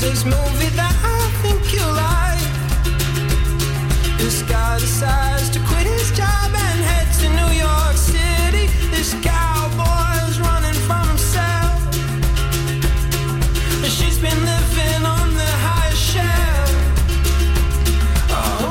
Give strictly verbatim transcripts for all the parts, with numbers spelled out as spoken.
this movie that I think you like. This guy decides to quit his job and head to New York City. This cowboy's running from himself. She's been living on the highest shelf. Oh,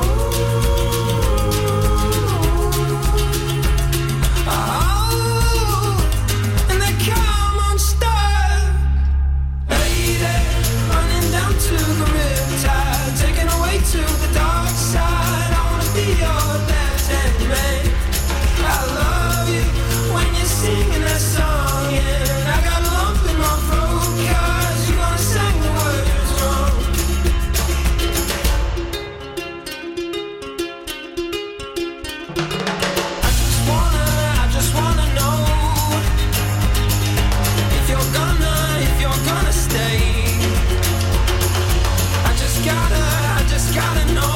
oh, and they come unstuck. Lady, running down to the riptide, taken away to the dark side. I wanna be your left-hand man. I love you when you're singing that song, and I got a lump in my throat 'cause you're gonna sing the words wrong. I just wanna, I just wanna know if you're gonna, if you're gonna stay. I just gotta, I just gotta know.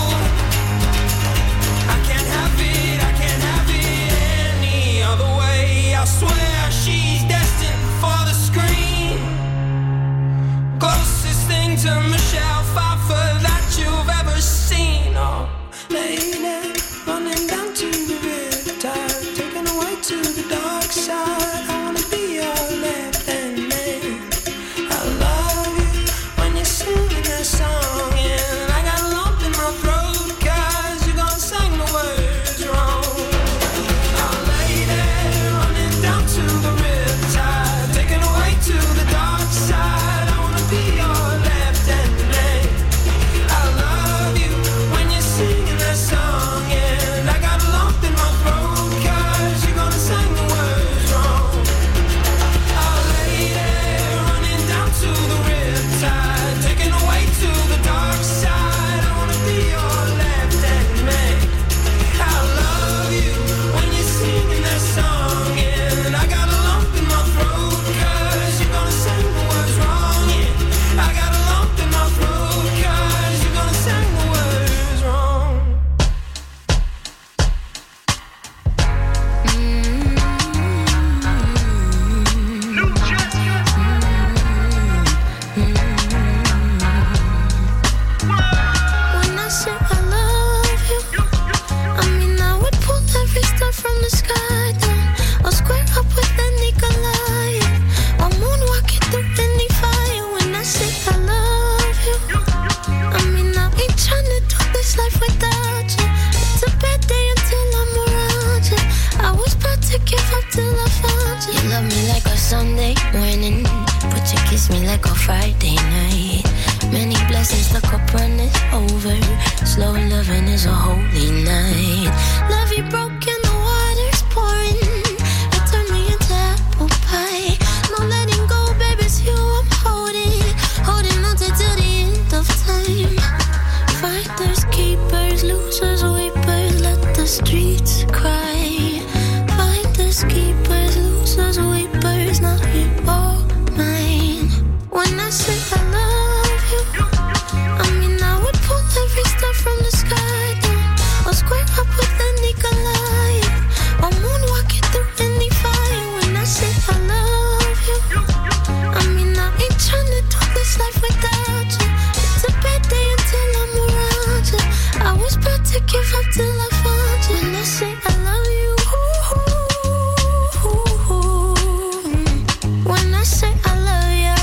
I can't have it, I can't have it any other way. I swear she's destined for the screen. Closest thing to Michelle Pfeiffer that you've ever seen. Oh, lady, running down to the riptide, taken away to the dark side. I wanna be your left-hand man. I love you when you're singing that song, and I got a lump in my throat 'cause you're gonna sing the words wrong. Oh, lady, running down to the riptide, taken away to the dark side. I wanna be your left-hand man. I love you when you're singing that song, and I got a lump in my throat 'cause you're gonna sing the words wrong. Oh, lady, running down to the riptide, taken away to the dark side. I wanna be your left-hand man. I love you when you're singing that song, and I got a lump in my throat 'cause you're gonna sing the words wrong. Yeah, I got a lump in my throat 'cause you're gonna sing the words wrong. When I say I love you, I mean I would pull every star from the sky down. I'll square up with any Goliath. I'll moonwalk it through any fire. When I say I love you, I mean I ain't tryna do this life without you. It's a bad day until I'm around you. I was about to give up till I found you. You love me like a Sunday morning, but you kiss me like a Friday night. Many blessings, the cup runneth over. Slow loving is a holy night. Love you broken, the water's pouring. You turn me into apple pie. No letting go, baby, it's you I'm holding. Holding on to till the end of time. Fighters, keepers, losers, weepers, let the streets cry. Fighters, keepers, losers, weepers, now you're all mine. When I say I love you, I mean I would pull every star from the sky down. I'll square up with any Goliath. I'll moonwalk it through any fire. When I say I love you, I mean I ain't tryna do this life without you. It's a bad day until I'm around you. I was about to give up till I found you. When I say I love you, when I say I love you,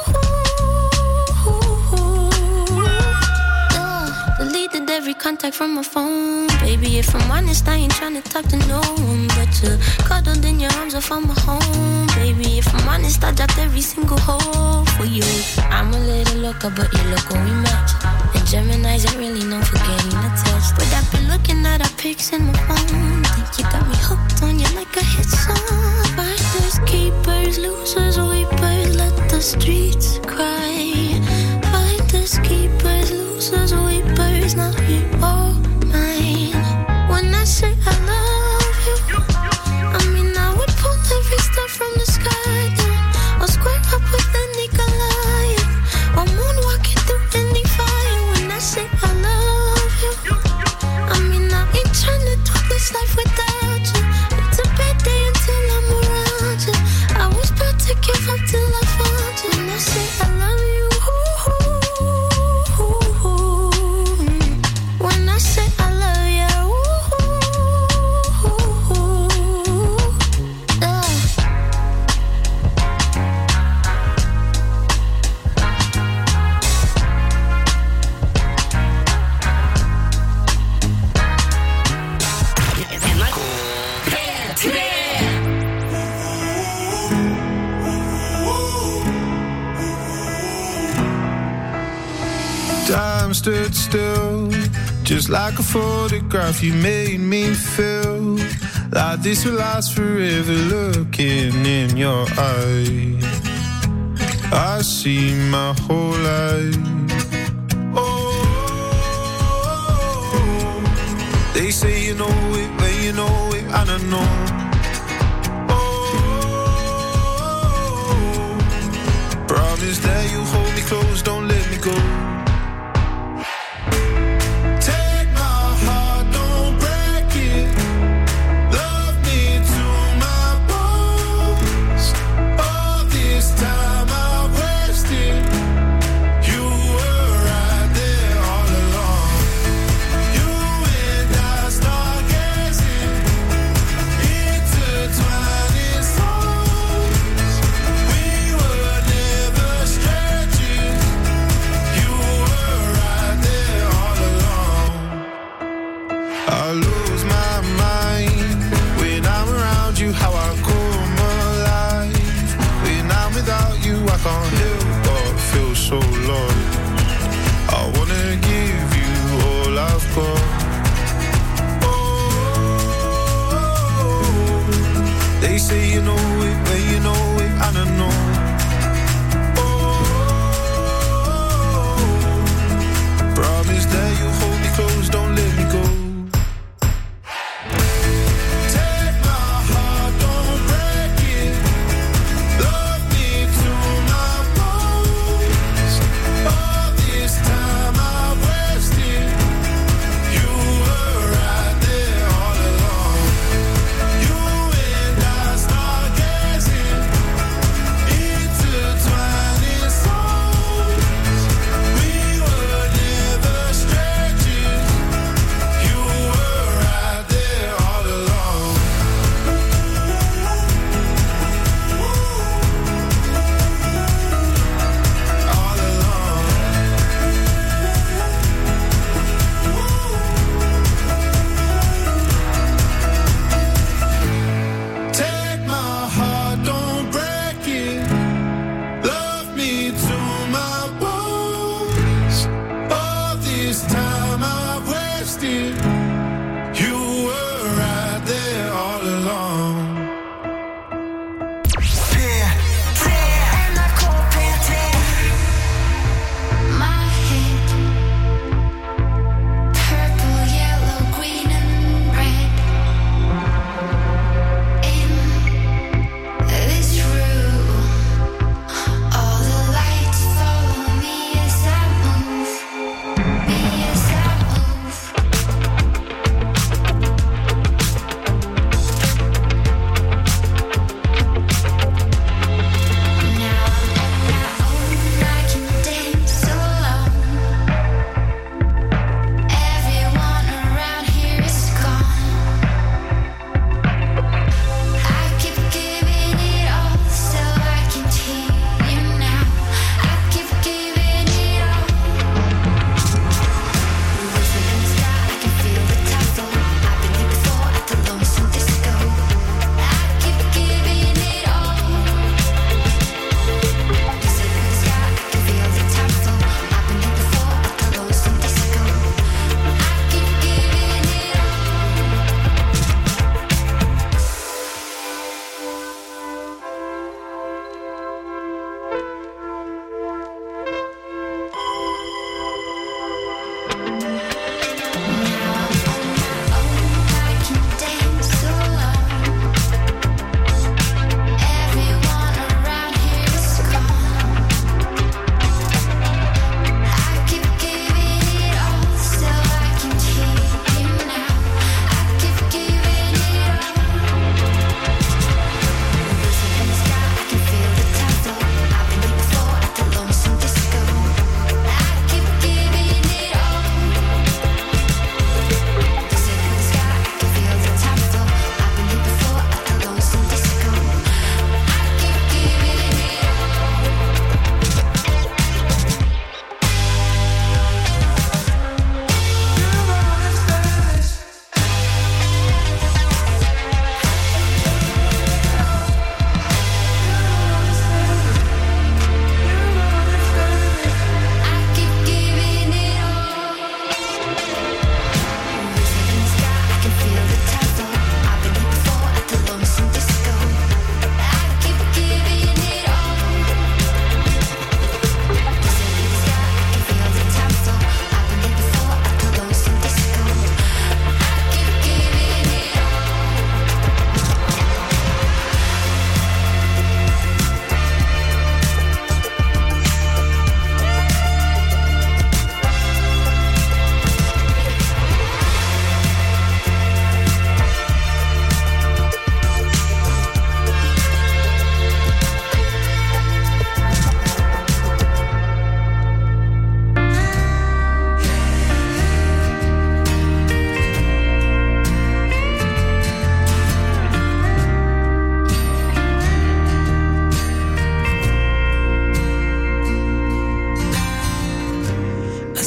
uh, deleted every contact from my phone. Baby, if I'm honest, I ain't tryna talk to no one but you. Cuddled in your arms, I found my home. Baby, if I'm honest, I dropped every single hole for you. I'm a little loca, but you look when we match. And Gemini's ain't really known for getting attached. But I've been looking at our pics in my phone. Think you got me hooked on you like a hit song. Fighters, keepers, losers, weepers, let the streets cry. Fighters, keepers, losers, weepers, now you're all mine. When I say I love you, I mean I would pull every star from the sky down. I'll square up with any Goliath. I'll moonwalk it through any fire. When I say I love you, I mean I ain't tryna do this life without you. It's a bad day until I'm Time stood still, just like a photograph. You made me feel like this will last forever. Looking in your eyes, I see my whole life. Oh, they say you know it, but you know it, I don't know. Oh, promise that you hold me close, don't let me go. Stretch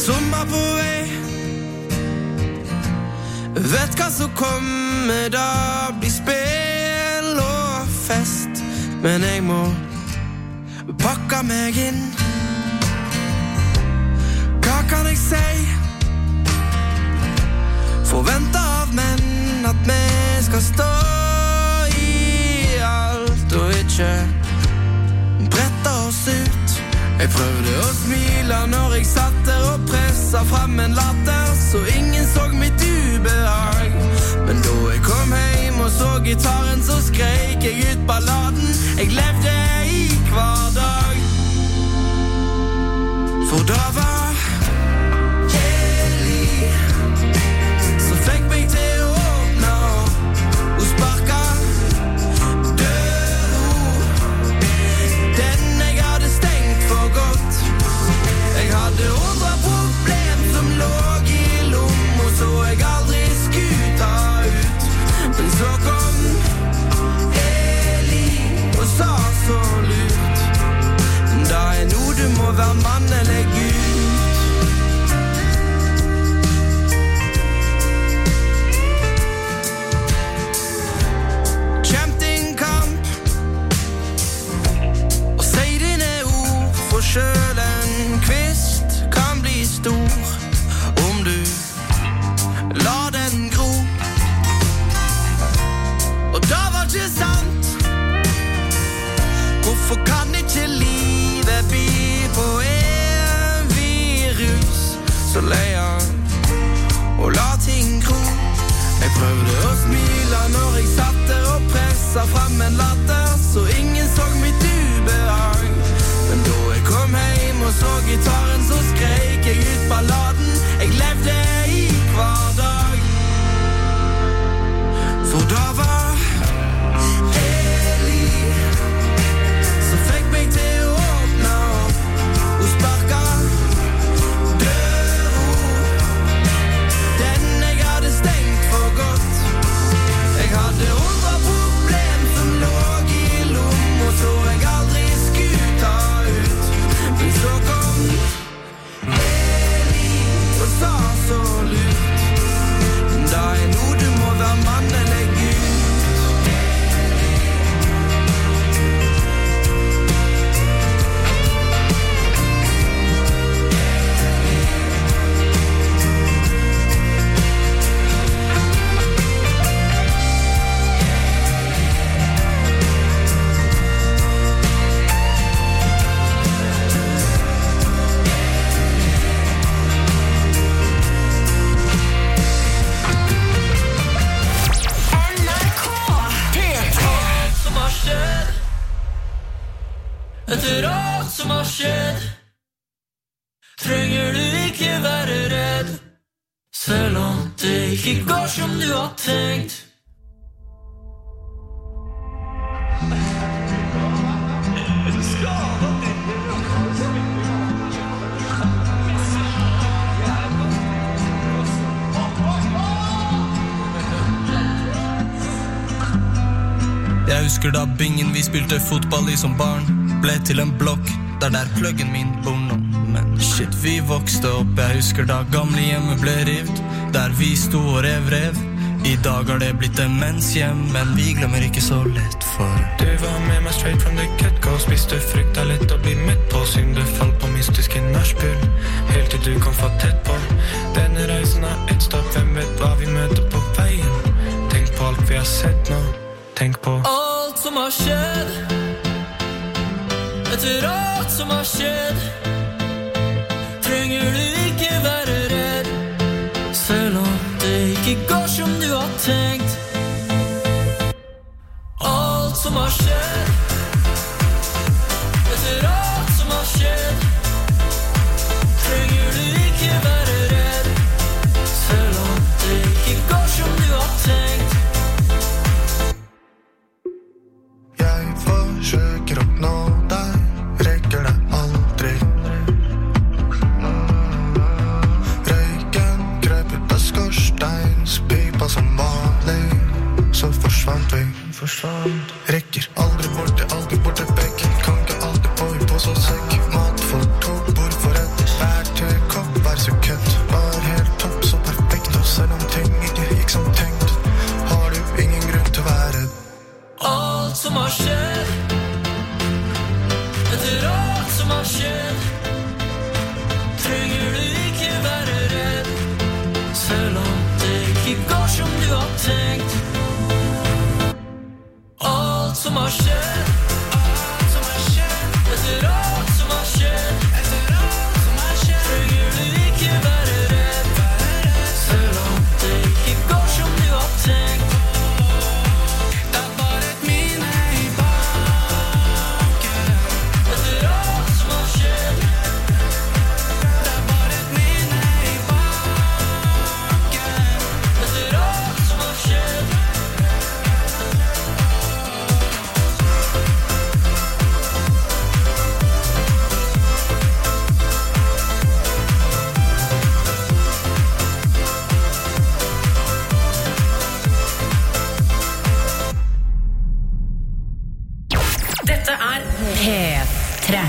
sommer på vei. Vet hva som kommer, da blir spill og fest. Men jeg må pakke meg inn. Hva kan jeg si? Forvente av menn at vi skal stå i alt og ikke brette oss ut. Jeg prøvde å smile når jeg satt der og presset frem en latter, så ingen så mitt ubehag. Men da jeg kom hjem og så gitaren, så skrek jeg ut balladen. Jeg levde i hver dag. For da var Eli som fikk meg til å åpne og sparka døra, den jeg hadde stengt for godt. Jeg hadde hundre problem som lå i lomma, så jeg aldri skulle ta ut. Men så kom Eli og sa så lurt: da er noe du må være mann eller Gud. Kjemp din kamp og si dine ord, for selv en kvist kan bli stor om du lar den gro. Og da var ikke sant. Hvorfor kan ikke livet by på en virus så leier og la ting gro? Jeg prøvde å smile når jeg satt der og presset frem en latter, så ingen så mitt ubehag. Men da jeg kom hjem og så gitaren, så skrek jeg ut balladen. Jeg levde i hver dag. For da var Eli som fikk meg til å åpne og sparka døra, den jeg hadde stengt for godt. Jeg hadde hundre problem som lå i lomma, så jeg aldri skulle ta ut. Men så kom Eli og sa så lurt: da er noe du må være mann eller Gud. Etter alt som har skjedd, trenger du ikke være redd, selv om det ikke går som du har tenkt. Jeg husker da bingen vi spilte fotball i som barn ble til en blokk, der der pluggen min bor nå. Men shit, vi vokste opp. Jeg husker da gamle hjemmet ble rivt, der vi sto og rev rev. I dag har det blitt demenshjem, men vi glemmer ikke så lett, for Du var med meg straight from the get-go, spiste frykta litt og bli midt på, siden du falt på mystiske nachspiel, helt til du kom for tett på. Denne reisen er et stopp, hvem vet hva vi møter på veien. Tenk på alt vi har sett nå, tenk på alt som har skjedd. Etter alt som har skjedd, trenger du ikke være redd, selv om det ikke går som du har tenkt. Alt som har skjedd, etter alt som har skjedd, trenger du ikke være redd, selv om det ikke går som du har tenkt. Jeg forsøker å nå deg, rekker det aldri. Røyken krøp ut av skorsteinspipa som vanlig, så forsvant vi, forsvant. Rekker aldri bort, aldri bort til bekken, kan ikke alltid få i pose og sekk. Mat for to, bord for ett, hver til kopp, hver sekund. har tenkt. Alt som har skjedd, alt som har skjedd, etter alt som har skjedd, etter alt som har skjedd, trenger du ikke være redd, selv om det ikke går som du har tenkt. Det er bare et minne i baken, etter alt som har skjedd. Det er bare et minne i baken, etter alt som har skjedd. Dette er P tre.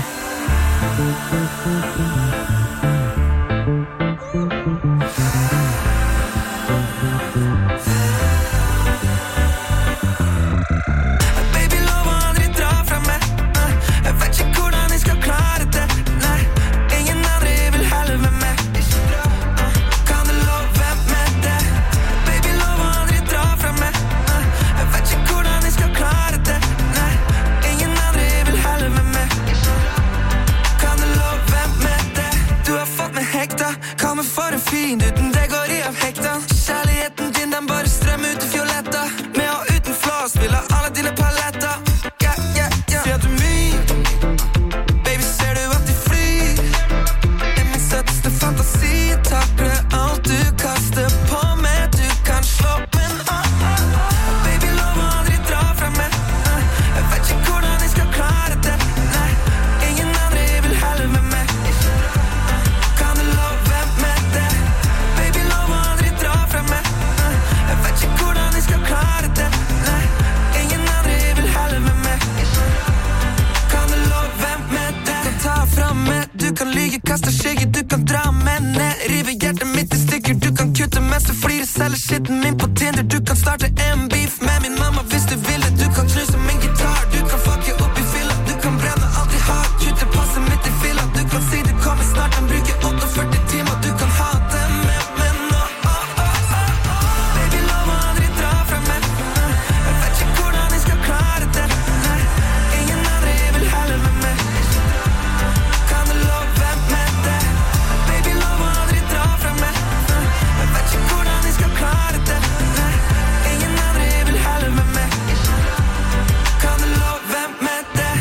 Baby, lov å aldri dra fra meg. uh, Jeg vet ikke hvordan jeg skal klare det. Nei, ingen andre vil heller med meg. uh, Kan du love meg det? Baby, lov å aldri dra fra meg. uh, Jeg vet ikke hvordan jeg skal klare det. Nei, ingen andre vil heller med meg. Kan du love meg det? Du har fått meg hekta. Kall meg for en fin uten det går i av hekta. Kjærligheten din, den bare strøm ut i fioletta. Med og uten flås, vil ha alle dine paletter. Ja, ja, ja. Sier du min? Baby, ser du at de flyr? Det er min søteste fantasi. Takler alt du kaster på meg. Du kan slå, men ah, ah, ah. Baby, lov å aldri dra fra meg. uh, Jeg vet ikke hvordan jeg skal klare det. Nei, ingen andre vil heller med meg. Kan du love meg det? Baby, lov å aldri dra fra meg. uh, Jeg vet ikke hvordan jeg skal klare det. Nei, ingen andre vil heller med meg. Kan du love meg det? Du kan ta fra meg, du kan lyge, kaste skygge, du kan dra meg ned, rive hjertet mitt i stykker, du kan kutte mens du flirer, selge skitten min på Tinder, du kan starte en beef med min mamma hvis du vil det, du kan knuse min gitar, du kan fucke opp i filla, du kan brenne alt jeg har, kutte passet mitt i filla, du kan si det kommer snart, den bruker åtteogførti timer, du kan ha det med, men nå, oh, oh, oh, oh. Baby, lov å aldri dra fra meg. uh, Jeg vet ikke hvordan jeg skal klare det. Nei, ingen andre vil heller med meg. Kan du love meg det? Baby, lov å aldri dra fra meg. uh, Jeg vet ikke hvordan jeg skal klare det. Nei, ingen andre vil heller med meg. Kan du love meg det?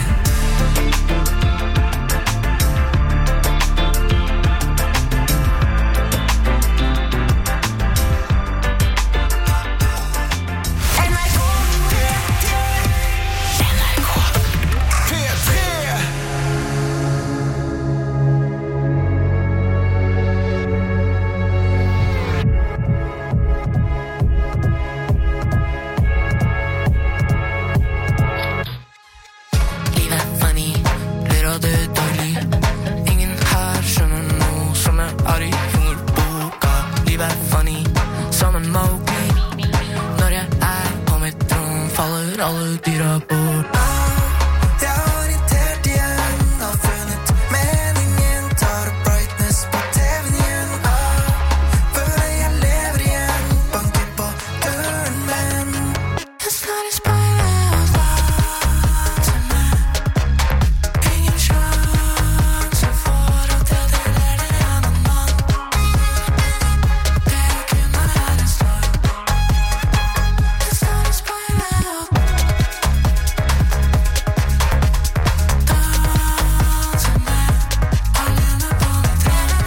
Livet er funny, ler av det daglig. Ingen her skjønner noe som jeg har i jungelboka. Livet er funny, som en Mowgli. Når jeg er på mitt rom, faller alle dyra bort. Jeg har orientert igjen, har funnet meningen, tar opp brightness på T V-en igjen. Føler jeg lever igjen, banker på døren, men jeg står i speilet og later meg. Ingen sjanse for at jeg deler det en annen mann. Det kunne være en storm. Jeg står i speilet og danser meg alene på mitt tre. Det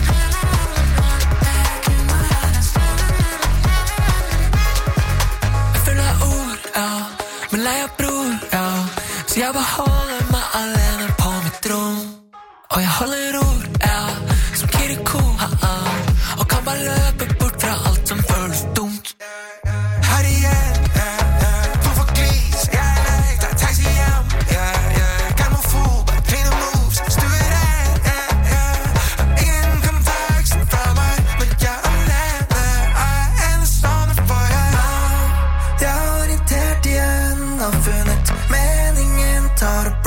kunne være en storm. Jeg føler ord, ja, men lei av bror, ja. Så jeg beholder meg alene på mitt rom. Og jeg holder ord, ja, som Kiriko, ha-ha. Og kan bare løpe bort fra alt som føles dumt. Her igjen, ja, ja, hvorfor glis? Jeg er lei, ta taxi hjem, ja, ja. Garmofob, clean moves, stue ren, ja, ja. Ingen kan ta aksen fra meg, men jeg er alene. Jeg er enestående for jeg. Jeg har orientert igjen, har funnet meningen, tar opp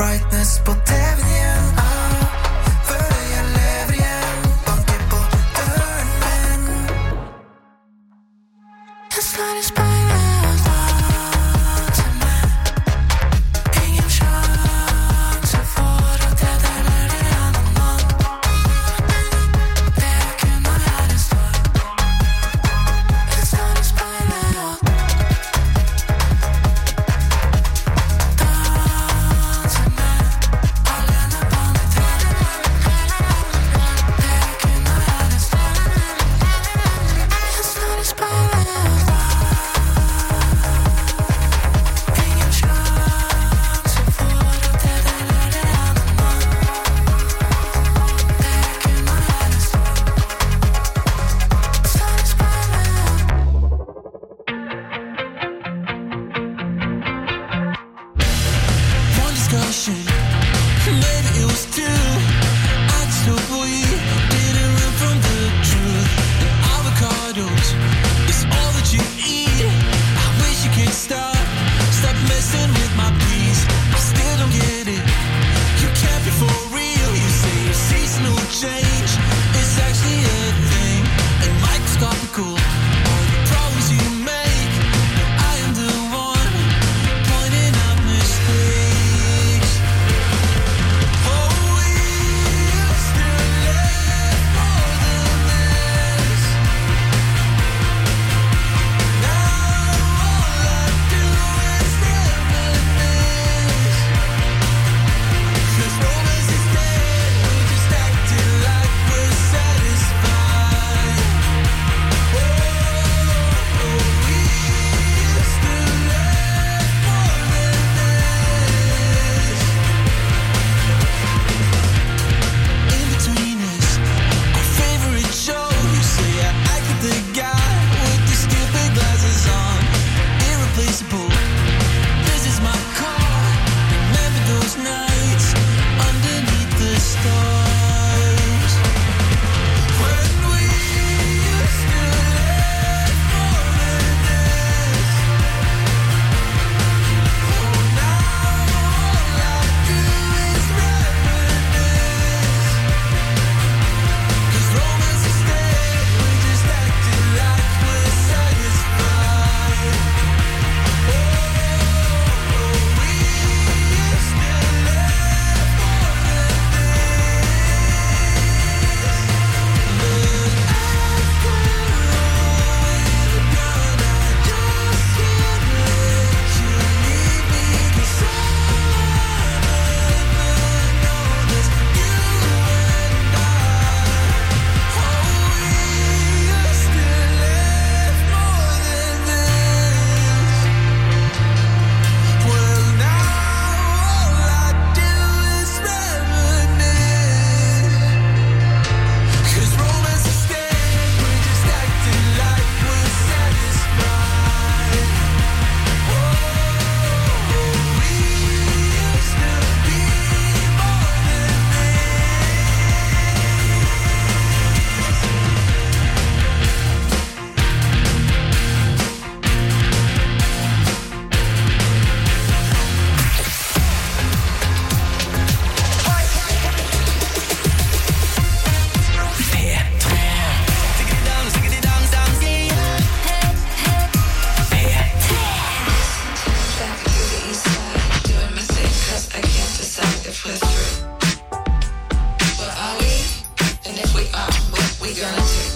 We gonna take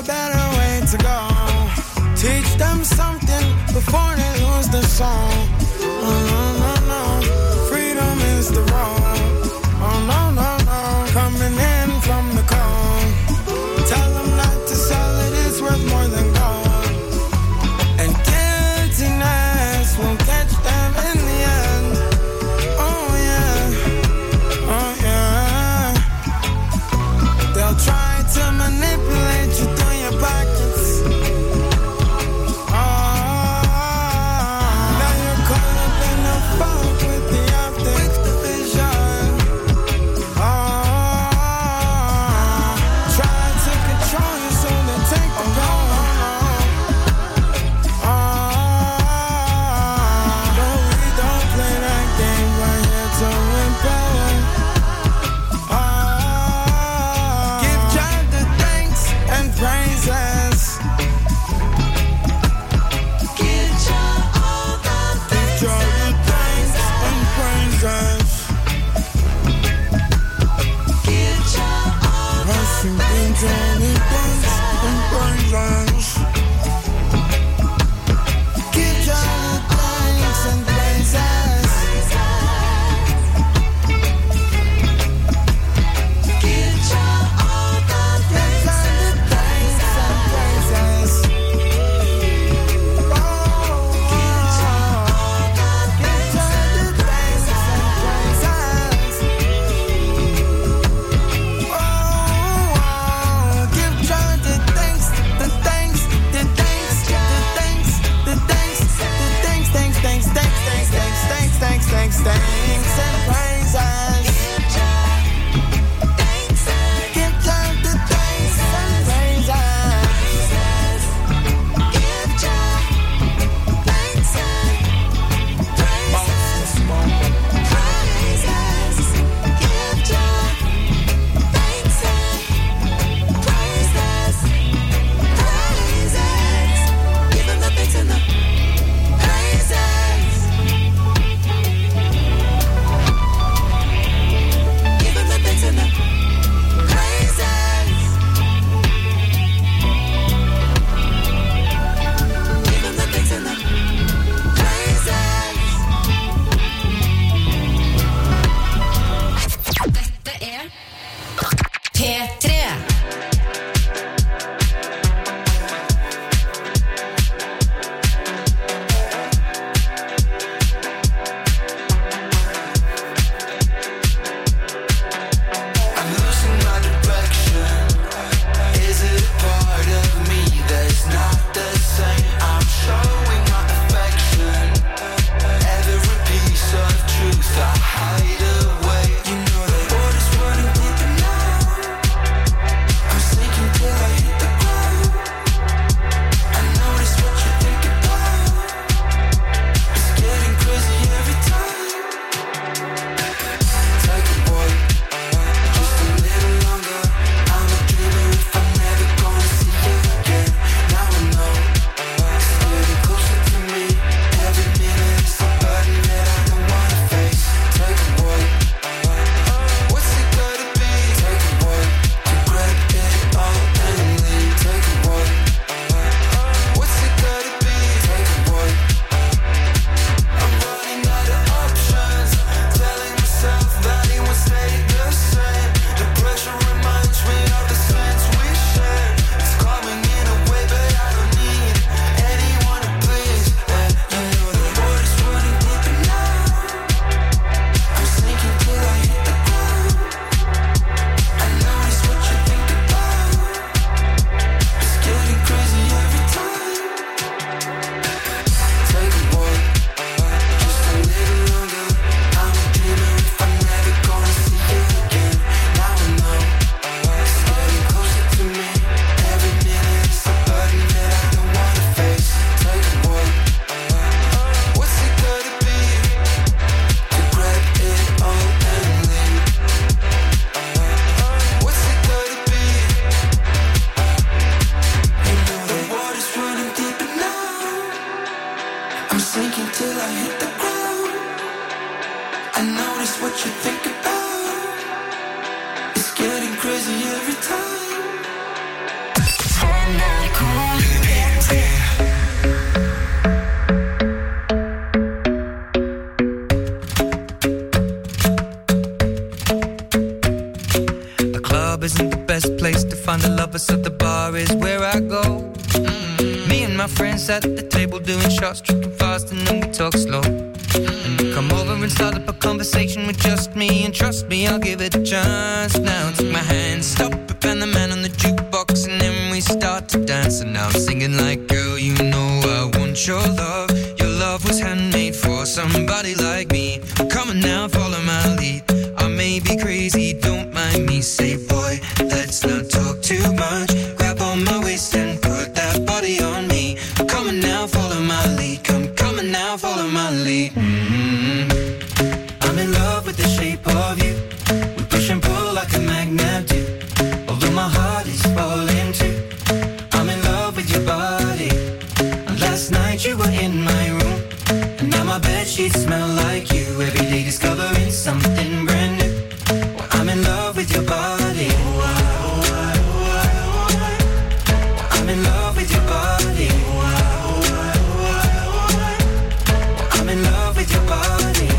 Teach them something before they lose the song. what you think about. It's getting crazy every time. The club isn't the best place to find a lover, so the bar is where I go. Mm-hmm. Me and my friends at the table doing shots, tripping fast, and then we talk slow. And you come over and start up a conversation with just me, and trust me, I'll give it a chance. Now take my hand, stop it, and the man on the jukebox, and then we start to dance. And now I'm singing like, girl, you know I want your love. Your love was handmade for somebody like me. Come on now, follow my lead. I may be crazy, don't mind me. Say, boy, let's not talk too much. Grab on my waist and put that body on me. Come on now, follow my lead. Come, come on now, follow my lead. Mm-hmm. I'm in love with the shape of you. We push and pull like a magnet do. Although my heart is falling too. I'm in love with your body. And last night you were in my room, and now my bedsheets smell like you. Every day discovering something brand new. Well, I'm in love with your body. I'm in love with your body. I'm in love with your body.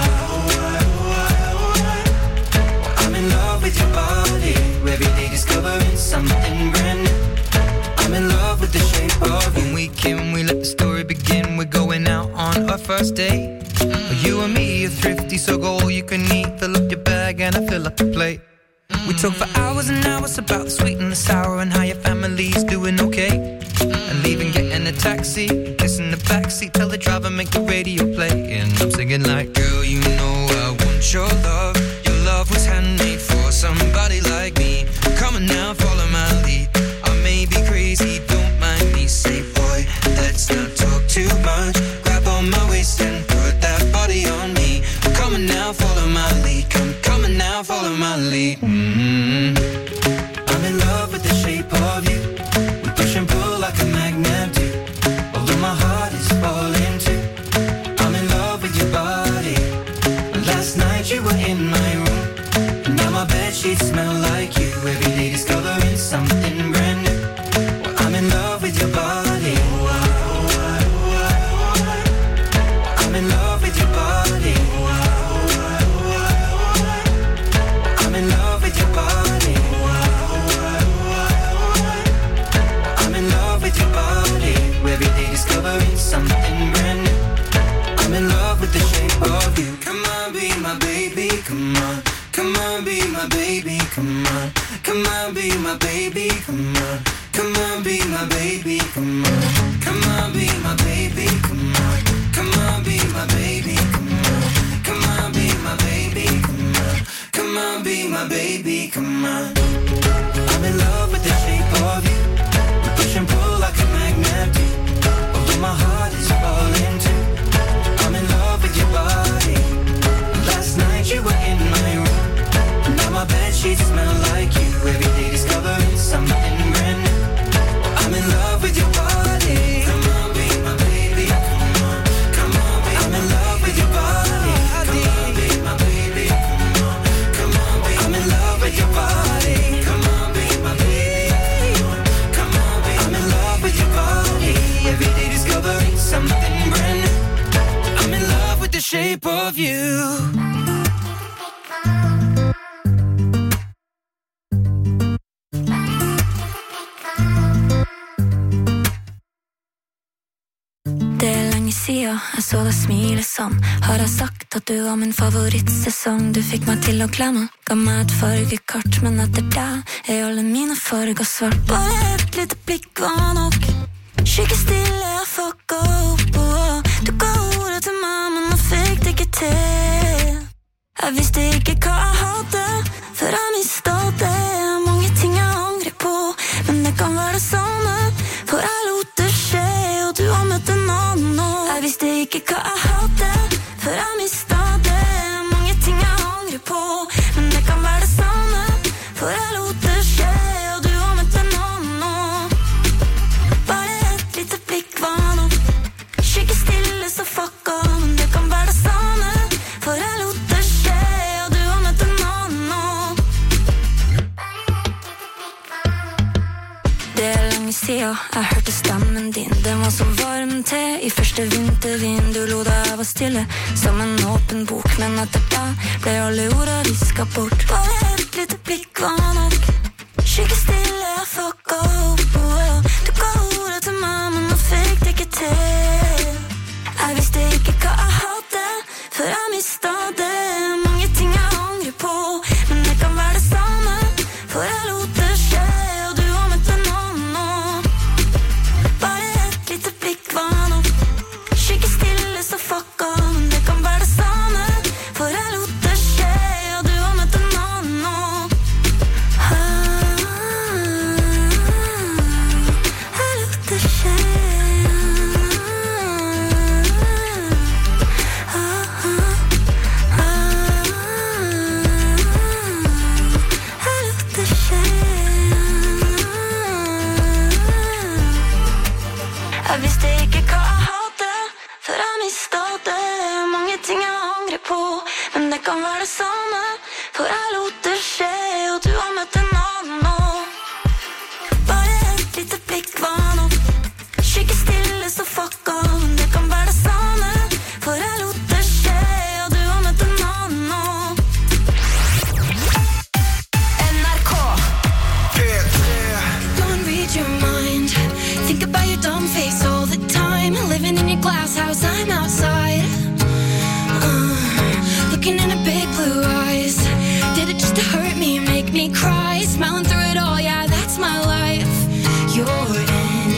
I'm in love with your body. Every day discovering something brand new. I'm in love with the shape of you. When we came, we let the story begin. We're going out on our first date. Mm-hmm. You and me are thrifty, so go all you can eat. Fill up your bag and I fill up the plate. Mm-hmm. We talk for hours and hours about the sweet and the sour, and how your family's doing okay. Mm-hmm. And leaving, getting a taxi, kissing the backseat, tell the driver make the radio play. And I'm singing like, girl, you know I want your love. Your love was handmade for somebody like me. Come on now, follow my lead. I may be crazy, don't mind me. Say, boy, let's not talk too much. Grab on my waist and put that body on me. Come on now, follow my lead. Come, come on now, follow my lead. Mm-hmm. I'm in love with the shape of you. We push and pull like a magnet do. Although my heart is falling too. I'm in love with your body. Last night you were in my room, and now my bedsheets smell like you. Every day discovering something brand new. Well, I'm in love with your body. I'm in love with your body. I'm in love with your body. I'm in love with your body. Every day discovering something brand new. I'm in love with the shape of you. Come on, be my baby, come on. Come on, be my baby, come on. Come on, be my baby, come on. Come on, be my baby, come on. Come on, be my baby, come on. Come on, be my baby, come on. Come on, be my baby, come on. Come on, be my baby, come on. I'm in love with the shape of you. We push and pull like a magnet do. Although my heart is falling too. I'm in love with your body. Last night you were in my room, now my bedsheets smell like you. Every day discovering something brand new. I'm in love with your body. Come on, be my baby. Come on, come on, be I'm in love with your body. Come on, be my baby. Come on, come on, be I'm in love with your body. Come on, be my baby. Come on, be I'm in love with your body. Every day discovering something brand new. I'm in love with the shape of you. Siden jeg så deg smile sånn, har jeg sagt at du var min favorittsesong. Du fikk meg til å glemme, ga meg et fargekart, men etter deg er alle mine farger svart. Bare et lite blikk var nok, skikke stille jeg fucka opp, og du ga ordet til meg, men jeg fikk det ikke til. Jeg visste ikke hva jeg hadde, før jeg mistet det. Mange ting jeg angrer på, men det kan være det samme, for jeg lot det skje, og du har møtt en annen nå. Jeg visste ikke hva jeg hadde, før jeg mistet det. Mange ting jeg angrer på, men det kan være det samme, for jeg lot det skje, og du har møtt en annen nå. Bare et lite blikk var nok, skikke stille så for var så varm te i første vintervind. Du lo da jeg var stille som en åpen bok, men etter da ble alle orda visket bort. Bare et lite blikk var nok, skikkelig stille, jeg fucka opp. Du ga ordet til meg, men jeg fikk det ikke til. Jeg visste ikke hva jeg hadde før jeg mistet det. Mange ting jeg angrer på, men det kan være det samme, for jeg lot det skje, og du har møtt en annen. Bare et lite blikk var nok, skikkelig stille så fucka, men det kan være det samme, for jeg lot det skje, og du har møtt en annen. Jeg lot det skje. Jeg visste ikke hva jeg hadde før jeg mistet det. Mange ting jeg angrer på, men det kan være det samme, for jeg lot det skje, og du har møtt en annen nå. Bare et lite blikk var nok, skikkelig stille så fucka, men det kan være det samme, for jeg lot det skje, og du har møtt en annen nå. N R K Don't read your mind, think about your dumb face all the time. Living in your glass house, I'm outside, uh, looking in her big blue eyes. Did it just to hurt me, make me cry? Smiling through it all, yeah, that's my life. You're in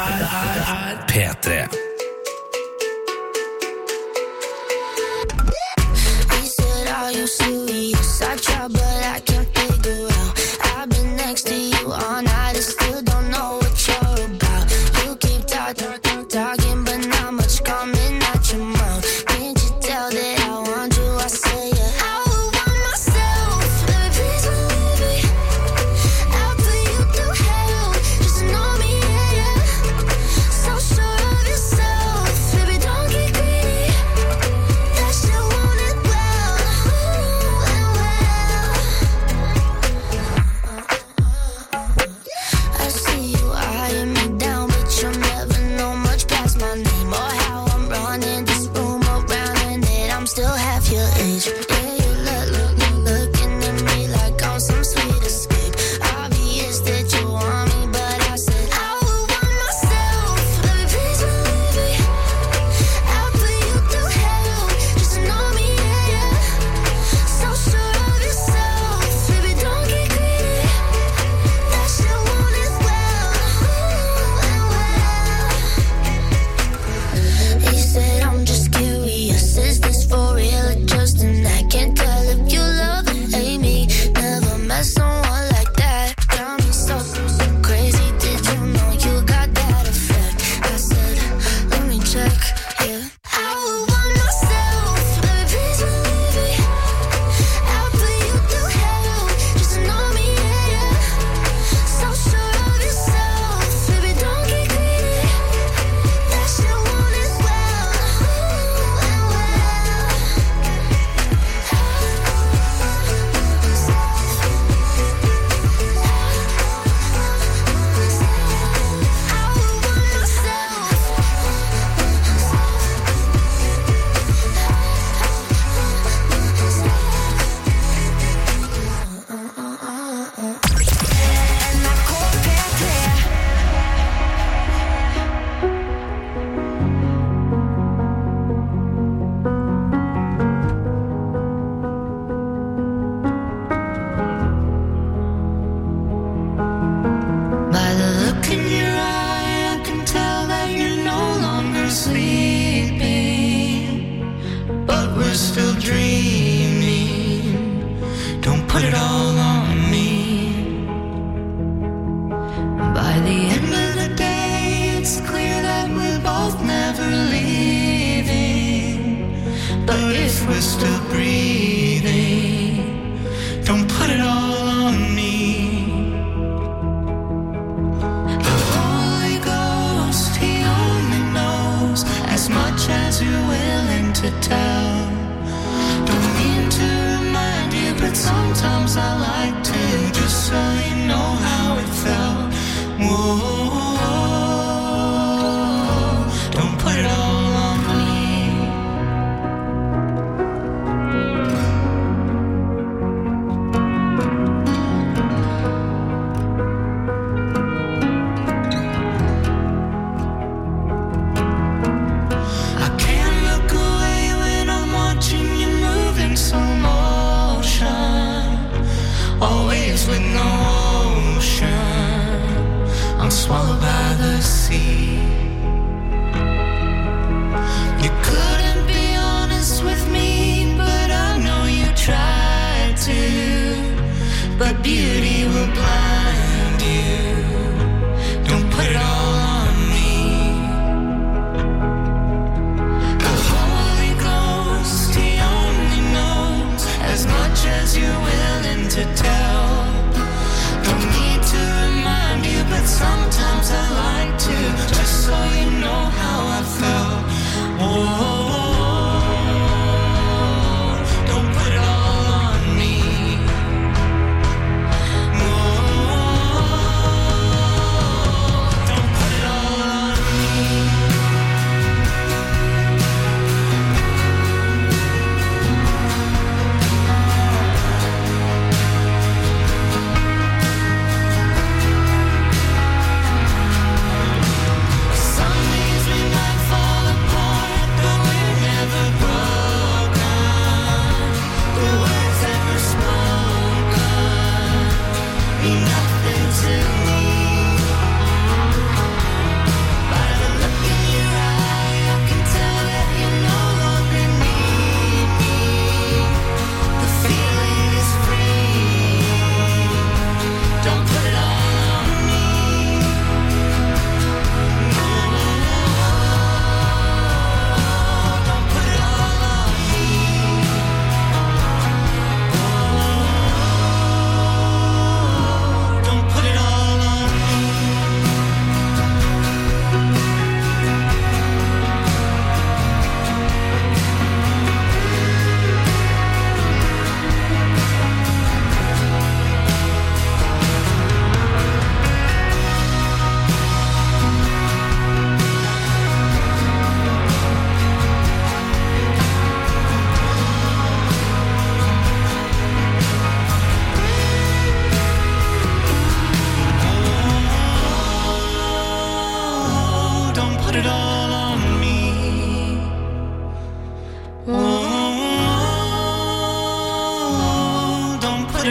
P tre.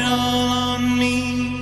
all on me.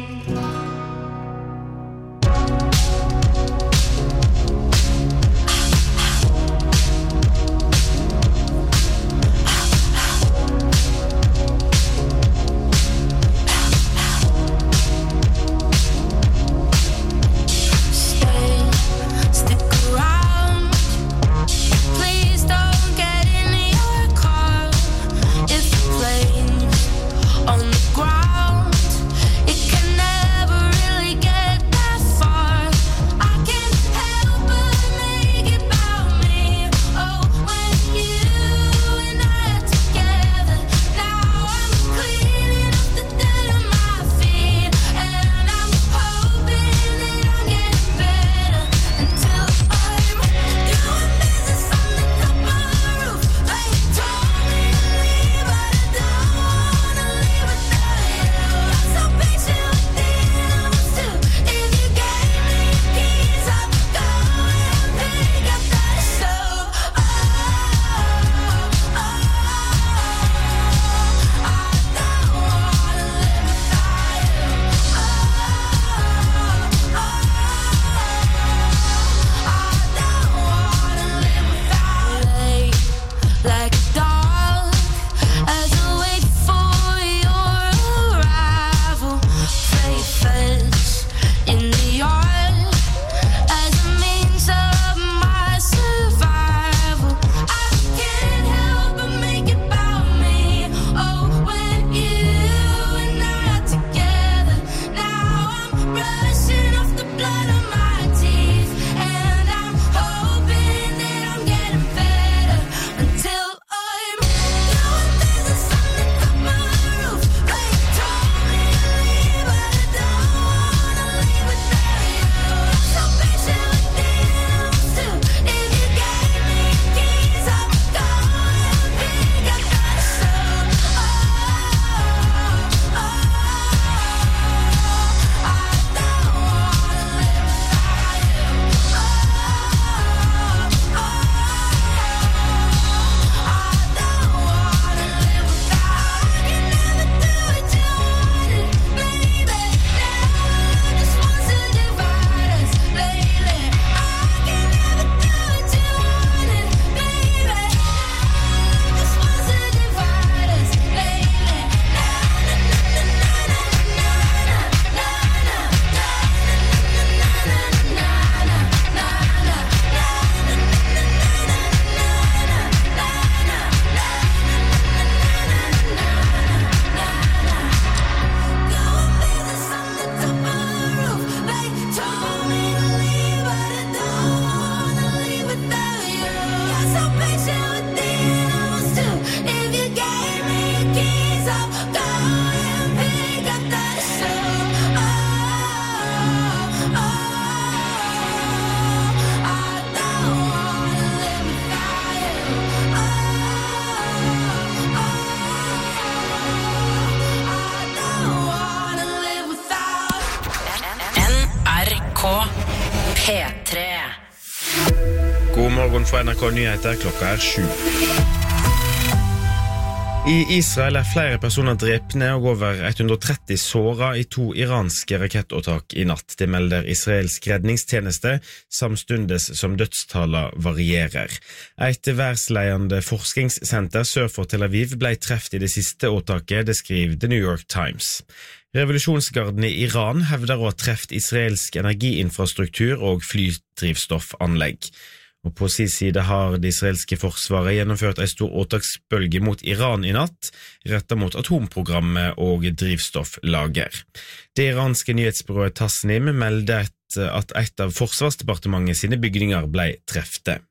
P tre. God morgen fra N R K Nyheter, klokka er sju. I Israel er flere personer drepne og over hundre og tretti såret i to iranske rakettåtak i natt. Det melder israelsk redningstjeneste, samstundes som dødstallene varierer. Et verdensledende forskningssenter sør for Tel Aviv ble treft i det siste åtaket, det skriver The New York Times. Revolusjonsgarden i Iran hevder å ha treft israelsk energiinfrastruktur og flydrivstoffanlegg. Og på sin side har det israelske forsvaret gjennomført en stor åtaksbølge mot Iran i natt, rettet mot atomprogrammet og drivstofflager. Det iranske nyhetsbyrået Tasnim melder at et av Forsvarsdepartementet sine bygninger ble trefte.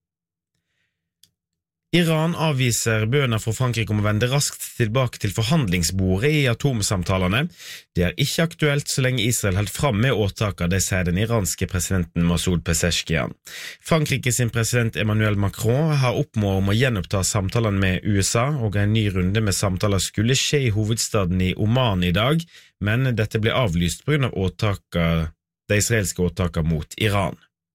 Iran avviser bønner fra Frankrike om å vende raskt tilbake til forhandlingsbordet i atomsamtalene. Det er ikke aktuelt så lenge Israel holder fram med åtaket, det sier den iranske presidenten Masoud Pezeshkian. Frankrike sin president Emmanuel Macron har oppmålet om å gjenoppta samtalene med U S A, og en ny runde med samtaler skulle skje i hovedstaden i Oman i dag, men dette ble avlyst på grunn av åtaket, det israelske åtaket mot Iran.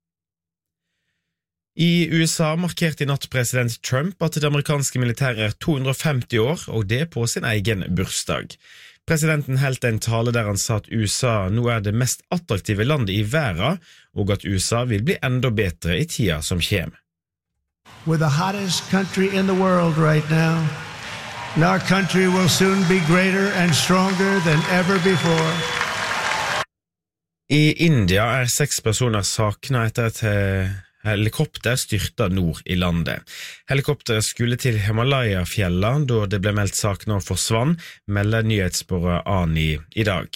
I U S A markerte i natt president Trump at det amerikanske militæret er to hundre og femti år, og det på sin egen bursdag. Presidenten heldte en tale der han sa at U S A nå er det mest attraktive landet i verden, og at U S A vil bli enda bedre i tida som kommer. We're the hottest country in the world right now, and our country will soon be greater and stronger than ever before. I India er seks personer sakna etter et helikopter styrta nord i landet. Helikopteret skulle til Himalaya-fjella da det ble meldt sakna og forsvann, melder nyhetsbyrået Ani i dag.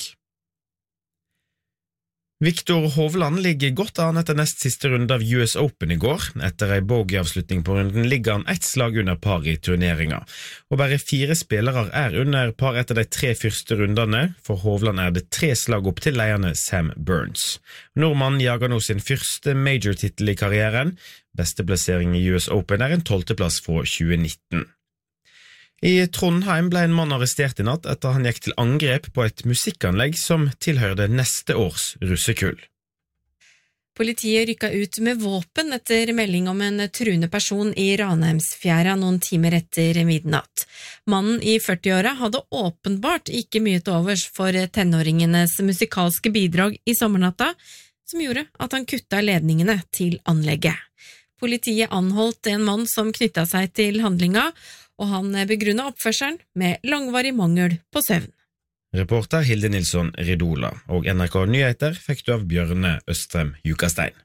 Viktor Hovland ligger godt an etter nest siste runde av U S Open i går. Etter en bogey-avslutning på runden ligger han ett slag under par i turneringa. Og bare fire spillere er under par etter de tre første rundene. For Hovland er det tre slag opp til leierne Sam Burns. Nordmann jager nå sin første major-titel i karrieren. Beste plassering i U S Open er en tolvteplass fra tjue nitten. I Trondheim ble en mann arrestert i natt etter han gikk til angrep på et musikkanlegg som tilhørte neste års russekull. Politiet rykket ut med våpen etter melding om en truende person i Ranheimsfjæra noen timer etter midnatt. Mannen i førtiåra hadde åpenbart ikke mye til overs for tenåringenes musikalske bidrag i sommernatta, som gjorde at han kutta ledningene til anlegget. Politiet anholdt en mann som knyttet seg til handlinga, og han begrunnet oppførselen med langvarig mangel på søvn. Reporter Hilde Nilsson Ridola, og N R K Nyheter fikk du av Bjørne Østrem Jukastein.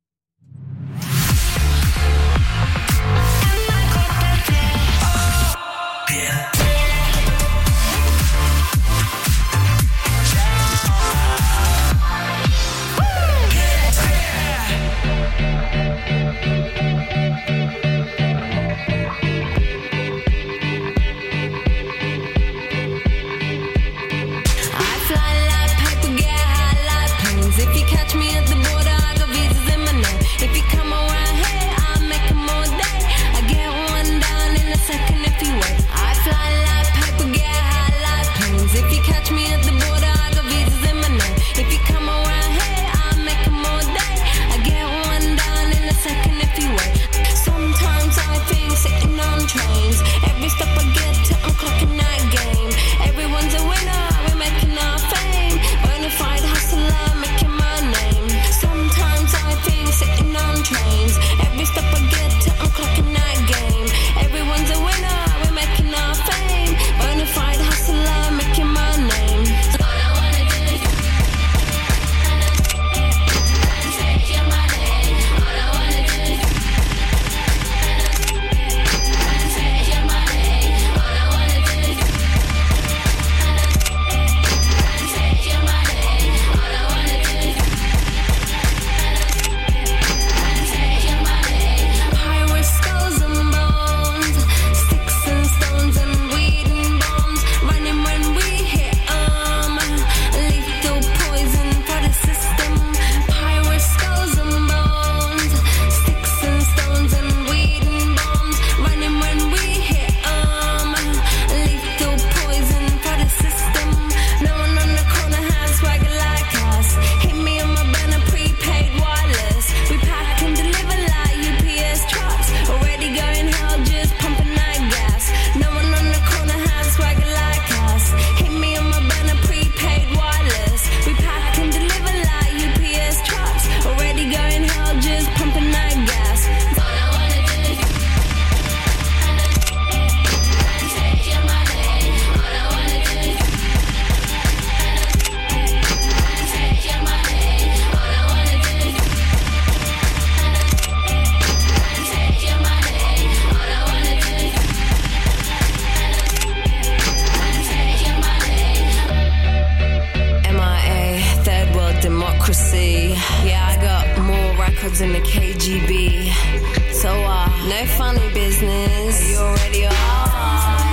in the K G B. So uh, no funny business. You already are.